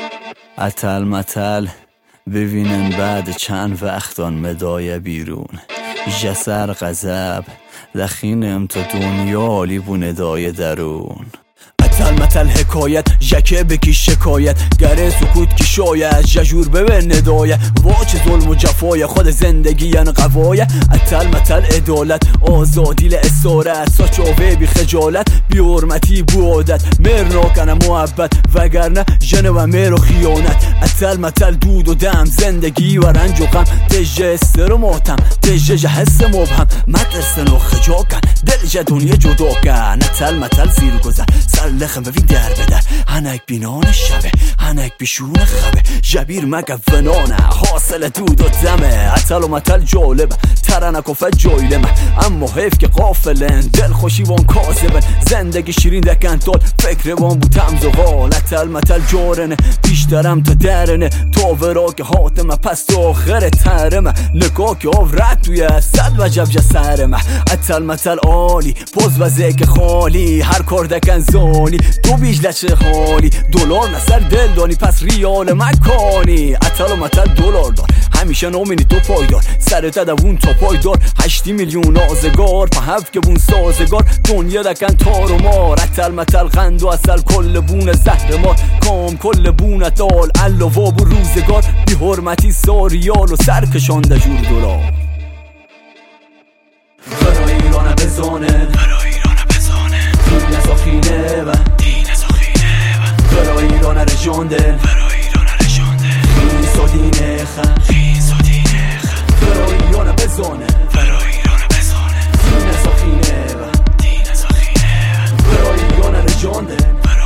اتل متل ببینن بعد چند وقت آن مدای بیرون جسر غضب لخینم تا دنیالی بو ندای درون اتل متل حکایت جکه بکی شکایت گره سکوت کی شاید ججور به ندایه واچه ظلم و جفای خود زندگی ین قوایه اتل متل عدالت آزادی لاسارت ساچاوه بی خجالت بی حرمتی بو عادت مر ناکنه محبت وگرنه جنه و مر و خیانت اتل متل دود و دم زندگی و رنج و غم تجه استر و ماتم تجه حس مبهم مدرسن و خجاکن دل جه دنیا جدا کن اتل متل زیر گذر سر لخم ببین در بدر هنک بینان شبه هنک بیشون خبه جبیر مگونانه حاصل دود و دمه اتل و متل جالبه ترنک و فجایلمه اما حیف که قافلن دل خوشی وان کازبن زندگی شیرین دکن تال فکر وان بو تمز و غال اتل متل جارنه بیشترم تا درنه تا ورا که حاتمه پس تا آخر ترمه نگاه که آف رد توی صد و جب سرمه اتل متل عالی پوز و ذکر خالی هر کار دکن زانی تو بیجله چه حالی دلار نسر دل دانی پس ریال مکانی اتل و متل دلار دار همیشه نامینی تو پایدار سرت دوون تا پایدار 8 میلیون آزگار په هفت که بون سازگار دنیا دکن تار و مار اتل متل قند و اصل کل بون زهر مار کام کل بون دال علا واب و روزگار بی حرمتی ساریال و سرکشانده جور دلار برای ایران بزانه دین ساخینه و برای ایران رجانده خیس و دینه خیس و دینه برای ایران بزانه دین ساخینه و برای ایران رجانده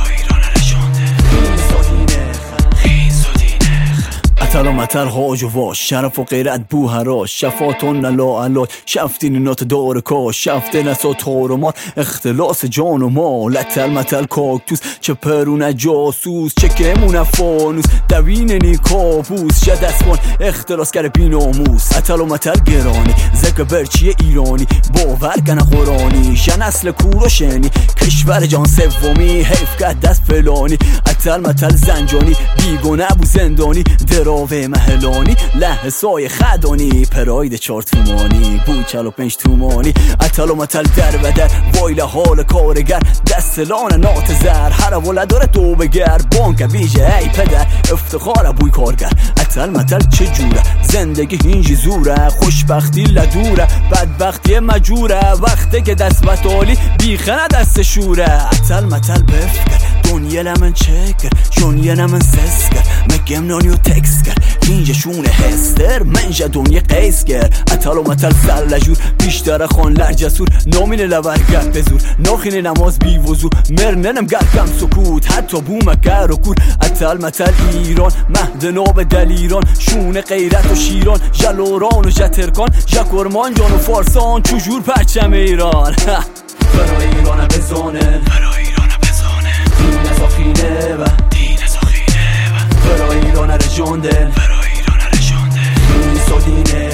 اتل و متل هاج و واش شرف و غیرت بو هراش شفاتون نلا علاج شفتین نات دار کاش شفته نسا تار و مار اختلاس جان و مال اتل متل کاکتوس چه پرونه جاسوس چه کمونه فانوس دوین نی کابوس شد اسوان اختلاس کره بیناموس اتل و متل گرانی زکه برچی ایرانی باور کنه قرانی شن اصل کور و شنی کشور جان سومی حیف که دست فلانی اتل متل زنجانی بیگونه بو زندانی دراوه محلانی لحظای خدانی پراید 4 تومانی بو 45 تومانی اتل و متل در بدر وایل حال کارگر دستلان نات زر هر ولد داره تو بگر بانک ویژه ای پدر افتخار بوی کارگر اتل متل چه جوره زندگی هینجی زوره خوشبختی لدوره بدبختی مجوره وقتی که دست بطالی بیخنه دست شوره اتل متل بفکر دنیا لمن چکر جونیا لمن سسکر مگم نانیو تکس کرد اینجا شونه هستر منجا دنیا قیس کرد اتل و متل سر لجور بیشتر خان لرجسور نامین لورگت بزور ناخین نماز بی وضو مرننم گرکم سکوت حتی بومگر و کور اتل متل ایران مهد ناب دلیران شونه غیرت و شیران جلوران و جترکان جکرمان جان و فارسان چجور پرچم ایران برای ایران بزانه دین ساخینه و برای ایران رجانده خیس و دینه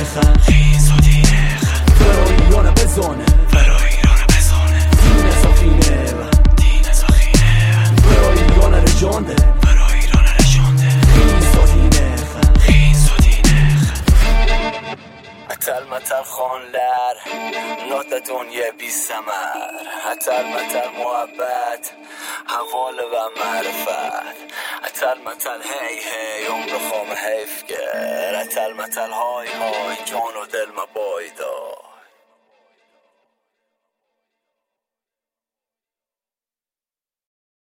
برای ایران بزانه دین ساخینه و برای ایران رجانده خیس و دینه اتل متل خانلر نات دنیا بی ثمر اتل متل محبت حوال و معرفت اتل متل هی هی عمر خام حیف گر اتل متل های های جان و دل